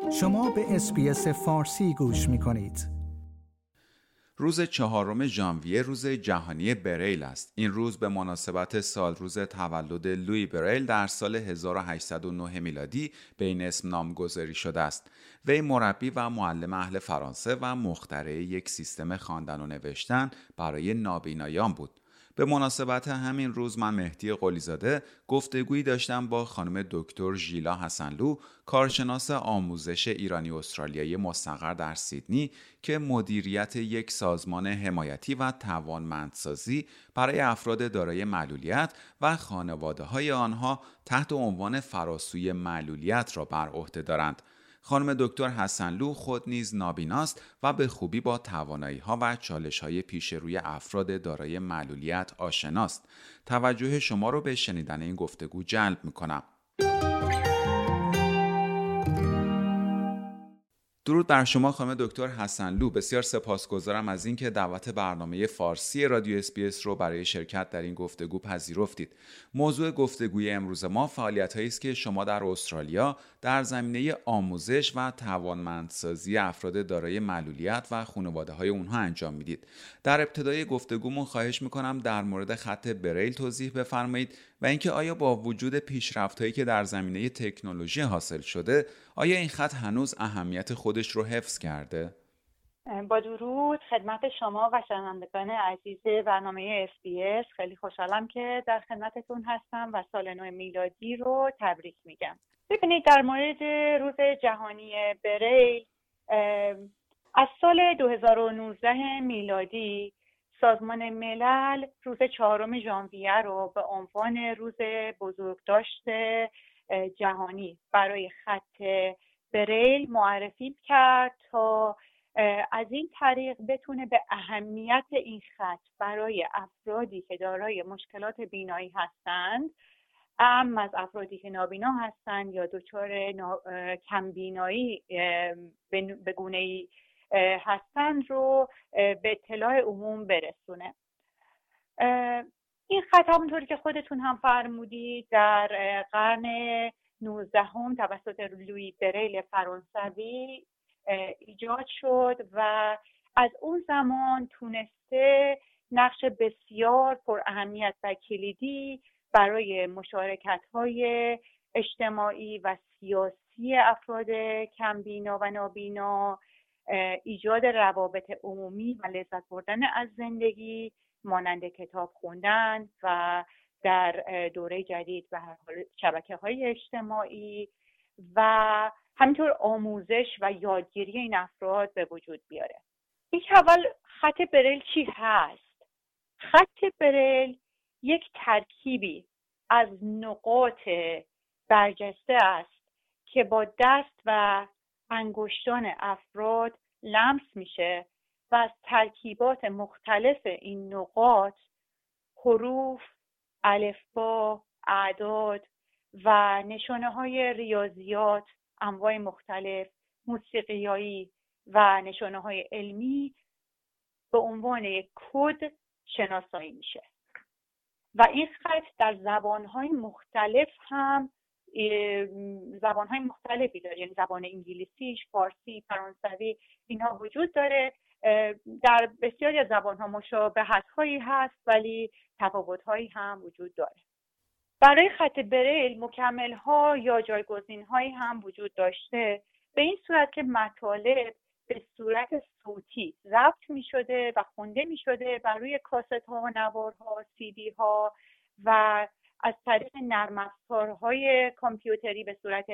شما به اس‌بی‌اس فارسی گوش می‌کنید. روز 4 ژانویه روز جهانی بریل است. این روز به مناسبت سالروز تولد لویی بریل در سال 1809 میلادی به این اسم نامگذاری شده است. وی مربی و معلم اهل فرانسه و مخترع یک سیستم خواندن و نوشتن برای نابینایان بود. به مناسبت همین روز من مهدی قلی‌زاده گفتگویی داشتم با خانم دکتر ژیلا حسنلو، کارشناس آموزش ایرانی استرالیایی مستقر در سیدنی که مدیریت یک سازمان حمایتی و توانمندسازی برای افراد دارای معلولیت و خانواده‌های آنها تحت عنوان فراسوی معلولیت را بر عهده دارند. خانم دکتر حسنلو خود نیز نابیناست و به خوبی با توانایی‌ها و چالش‌های پیش روی افراد دارای معلولیت آشناست. توجه شما رو به شنیدن این گفتگو جلب می‌کنم. درود بر شما خانم دکتر حسنلو. بسیار سپاسگزارم از اینکه دعوت برنامه فارسی رادیو اس‌بی‌اس رو برای شرکت در این گفتگو پذیرفتید. موضوع گفتگوی امروز ما فعالیت‌هایی است که شما در استرالیا در زمینه آموزش و توانمندسازی افراد دارای معلولیت و خانواده‌های اونها انجام میدید. در ابتدای گفتگومون خواهش می‌کنم در مورد خط بریل توضیح بفرمایید و اینکه آیا با وجود پیشرفت‌هایی که در زمینه تکنولوژی حاصل شده، آیا این خط هنوز اهمیت خودش رو حفظ کرده؟ با درود خدمت شما و شنوندگان عزیز برنامه اس‌بی‌اس. خیلی خوشحالم که در خدمتتون هستم و سال نو میلادی رو تبریک میگم. ببینید، در مورد روز جهانی بریل، از سال 2019 میلادی سازمان ملل روز 4 ژانویه رو به عنوان روز بزرگداشت جهانی برای خط بریل معرفی کرد تا از این طریق بتونه به اهمیت این خط برای افرادی که دارای مشکلات بینایی هستند، اما از افرادی که نابینا هستند یا دچار کمبینایی به گونه‌ای هستند رو به اطلاع عموم برسونه. این خط همونطوری که خودتون هم فرمودید در قرن 19 توسط لویی بریل فرانسوی ایجاد شد و از اون زمان تونسته نقش بسیار پر اهمیت و کلیدی برای مشارکت‌های اجتماعی و سیاسی افراد کمبینا و نابینا، ایجاد روابط عمومی و لذت بردن از زندگی مانند کتاب خوندن و در دوره جدید و شبکه‌های اجتماعی و همینطور آموزش و یادگیری این افراد به وجود بیاره. این که اول خط بریل چی هست؟ خط بریل یک ترکیبی از نقاط برجسته است که با دست و انگشتان افراد لمس میشه و از ترکیبات مختلف این نقاط حروف، الفبا، اعداد و نشانه‌های ریاضیات، انواع مختلف، موسیقیایی و نشانه‌های علمی به عنوان یک کد شناسایی میشه و این خط در زبان‌های مختلف هم زبان‌های مختلفی داره، یعنی زبان انگلیسیش، فارسی، فرانسوی اینها وجود داره. در بسیاری از زبان‌ها مشابهت‌هایی هست ولی تفاوت‌هایی هم وجود داره. برای خط بریل مکمل‌ها یا جایگزین‌هایی هم وجود داشته، به این صورت که مطالب به صورت صوتی ضبط می‌شده و خونده می‌شده بر روی کاست‌ها و نوارها، سی‌دی‌ها و از طریق نرم افزارهای کامپیوتری به صورت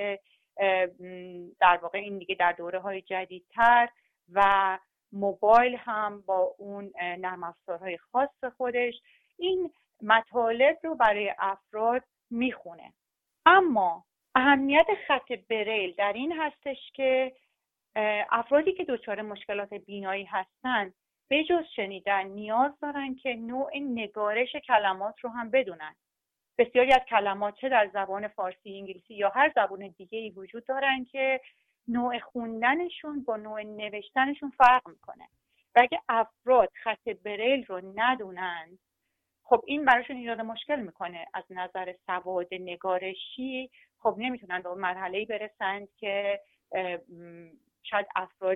در واقع این دیگه در دوره‌های جدیدتر و موبایل هم با اون نرم افزارهای خاص خودش این مطالب رو برای افراد میخونه. اما اهمیت خط بریل در این هستش که افرادی که دچار مشکلات بینایی هستن به جز شنیدن نیاز دارن که نوع نگارش کلمات رو هم بدونن. بسیاری از کلمات چه در زبان فارسی، انگلیسی یا هر زبان دیگه‌ای وجود دارن که نوع خوندنشون با نوع نوشتنشون فرق میکنه و اگه افراد خط بریل رو ندونن، خب این براشون ایجاد مشکل میکنه. از نظر سواد نگارشی خب نمیتونن به اون مرحله‌ای برسن که فقط افراد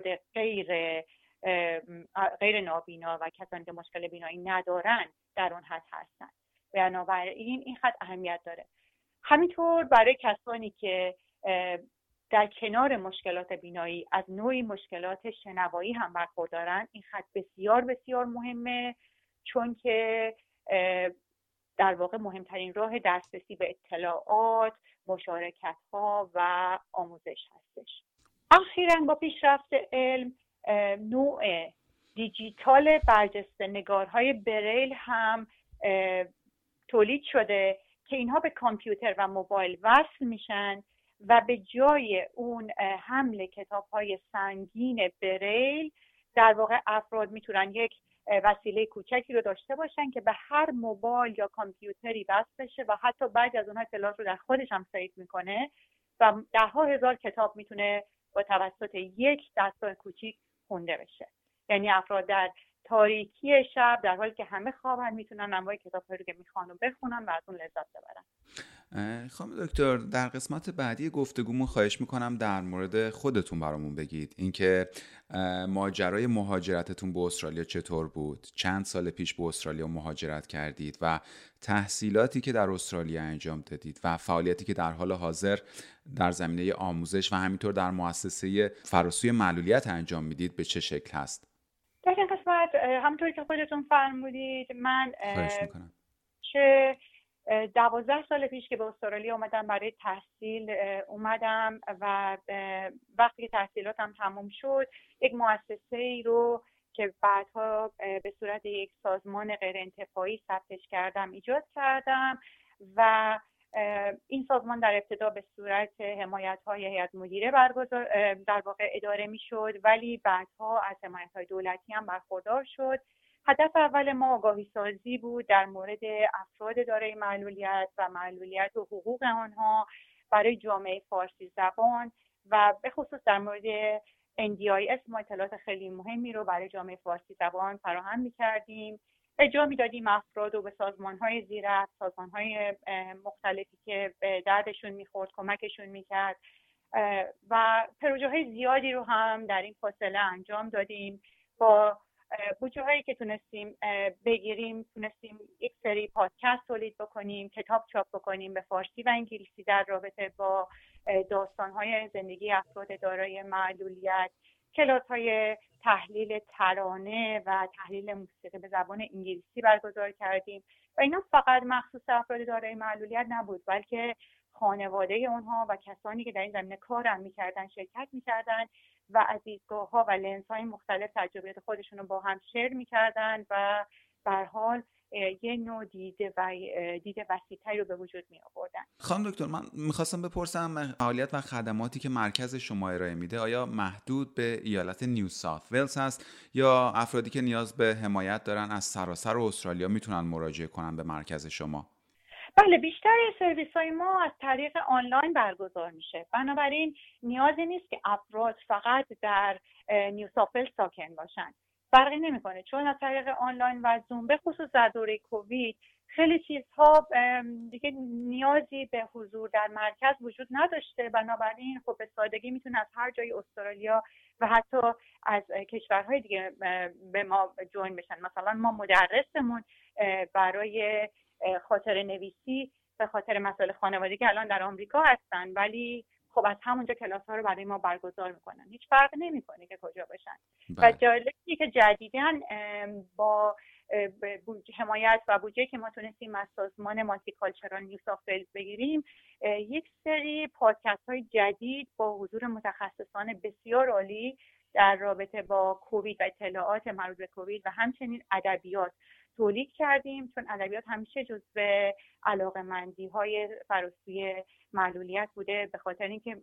غیر نابینا و کسانی که مشکل بینایی ندارن در اون حد هستن. بنابراین این خط اهمیت داره. همینطور برای کسانی که در کنار مشکلات بینایی از نوعی مشکلات شنوایی هم برخوردارن، این خط بسیار بسیار مهمه، چون که در واقع مهمترین راه دسترسی به اطلاعات، مشارکت‌ها و آموزش هستش. اخیراً با پیشرفت علم نوع دیجیتال برجسته نگارهای بریل هم تولید شده که اینها به کامپیوتر و موبایل وصل میشن و به جای اون حمل کتاب‌های سنگین بریل در واقع افراد میتونن یک وسیله کوچکی رو داشته باشن که به هر موبایل یا کامپیوتری وصل بشه و حتی بعضی از اونها اطلاعات رو در خودش هم سیو میکنه و ده‌ها هزار کتاب میتونه با توسط یک دستگاه کوچیک خونده بشه. یعنی افراد در تاریکی شب در حالی که همه خوابن میتونن انواع کتاب‌هایی رو که میخوان رو بخونن و از اون لذت ببرن. خانم دکتر، در قسمت بعدی گفتگومون خواهش میکنم در مورد خودتون برامون بگید. اینکه ماجرای مهاجرتتون به استرالیا چطور بود؟ چند سال پیش به استرالیا مهاجرت کردید و تحصیلاتی که در استرالیا انجام دادید و فعالیتی که در حال حاضر در زمینه آموزش و همینطور در مؤسسه فراسوی معلولیت انجام میدید به چه شکل هست؟ در این قسمت همونطوری که خودتون فرمودید، من خواهش میکنم. 12 سال پیش که به استرالیا اومدم برای تحصیل اومدم و وقتی که تحصیلاتم تموم شد یک مؤسسه‌ای رو که بعدها به صورت یک سازمان غیر انتفاعی ثبتش کردم ایجاد کردم و این سازمان در ابتدا به صورت حمایت‌های هیئت مدیره در واقع اداره می‌شد، ولی بعدها از حمایت‌های دولتی هم برخوردار شد. هدف اول ما آگاهی سازی بود در مورد افراد دارای معلولیت و معلولیت و حقوق آنها برای جامعه فارسی زبان و به خصوص در مورد NDIS ما اطلاعات خیلی مهمی رو برای جامعه فارسی زبان فراهم می‌کردیم. اجرا می‌دادیم افراد رو به سازمان‌های زیرک، سازمان‌های مختلفی که به دردشون می‌خورد کمکشون می‌کرد و پروژه‌های زیادی رو هم در این فاصله انجام دادیم. با بودجه هایی که تونستیم بگیریم تونستیم یک سری پادکست تولید بکنیم، کتاب چاپ بکنیم به فارسی و انگلیسی در رابطه با داستان‌های زندگی افراد دارای معلولیت، کلاس‌های تحلیل ترانه و تحلیل موسیقی به زبان انگلیسی برگزار کردیم و اینا فقط مخصوص افراد دارای معلولیت نبود، بلکه خانواده اونها و کسانی که در این زمینه کار می‌کردن شرکت می‌کردن و از دیدگاه‌ها و لنزهای مختلف تجربیات خودشون رو با هم شیر می‌کردن و به هر حال یه نوع دید وسیع‌تری رو به وجود می‌آوردن. خانم دکتر، من می‌خواستم بپرسم فعالیت و خدماتی که مرکز شما ارائه میده آیا محدود به ایالت نیو ساوت ولز هست یا افرادی که نیاز به حمایت دارن از سراسر استرالیا میتونن مراجعه کنن به مرکز شما؟ بله، بیشتر سرویس‌های ما از طریق آنلاین برگزار میشه. بنابراین نیازی نیست که افراد فقط در نیو ساوت ولز ساکن باشن. فرقی نمیکنه، چون از طریق آنلاین و زوم به خصوص در دوره کووید خیلی چیزها دیگه نیازی به حضور در مرکز وجود نداشته. بنابراین خب به سادگی میتونه از هر جای استرالیا و حتی از کشورهای دیگه به ما جوین بشن. مثلا ما مدرسمون برای خاطره نویسی به خاطر مسائل خانوادگی الان در آمریکا هستن، ولی خب از همونجا کلاس ها رو برای ما برگزار میکنن. هیچ فرق نمیکنه که کجا باشن. و جالبی که جدیداً با حمایت و بودجه که ما تونستیم از سازمان مالتی کالچرال نیو ساوت ولز بگیریم، یک سری پادکست های جدید با حضور متخصصان بسیار عالی در رابطه با کووید و اطلاعات مربوط به کووید و همچنین ادبیات تولید کردیم، چون ادبیات همیشه جزو علاقه‌مندی‌های فراسوی معلولیت بوده، به خاطر اینکه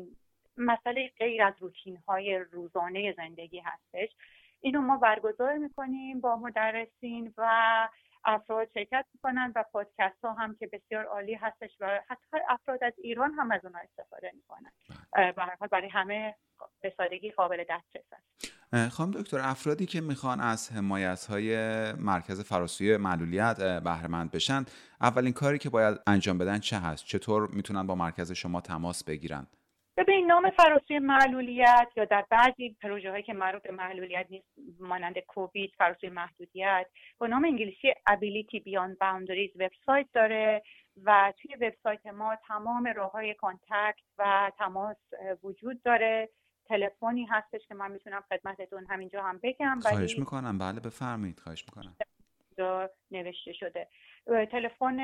مسئله غیر از روتین‌های روزانه زندگی هستش. اینو ما برگزار می‌کنیم با مدرسین و افراد شرکت می‌کنن و پادکست ها هم که بسیار عالی هستش و حتی افراد از ایران هم از اونها استفاده می‌کنن. به هر حال برای همه به سادگی قابل دسترس است. خانم دکتر، افرادی که میخوان از حمایت‌های مرکز فراسوی معلولیت بهره مند بشن، اولین کاری که باید انجام بدن چه هست؟ چطور میتونن با مرکز شما تماس بگیرن؟ ببین نام فراسوی معلولیت یا در بعضی پروژه‌هایی که مربوط به معلولیت نیست مانند کووید فراسوی محدودیت با نام انگلیسی Ability Beyond Boundaries وبسایت داره و توی وبسایت ما تمام راه‌های کانتکت و تماس وجود داره. تلفنی هستش که من میتونم خدمتتون همینجا هم بگم. خواهش میکنم. بله بفرمایید. خواهش میکنم. نوشته شده تلفن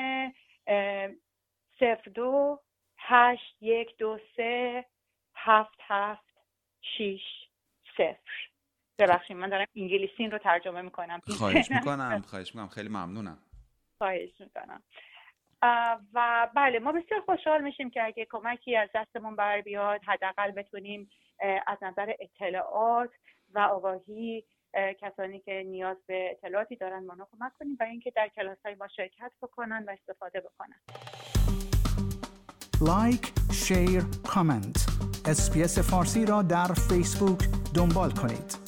02-8123-7760. ببخشید من دارم انگلیسی این رو ترجمه میکنم. خواهش میکنم خیلی ممنونم. خواهش میکنم. و بله ما بسیار خوشحال میشیم که اگه کمکی از دستمون بر بیاد حداقل بتونیم از نظر اطلاعات و آگاهی کسانی که نیاز به اطلاعاتی دارن ما کمک کنیم و اینکه در کلاس‌های ما شرکت بکنن و استفاده بکنن. لایک، شیر، کامنت. SBS فارسی را در فیسبوک دنبال کنید.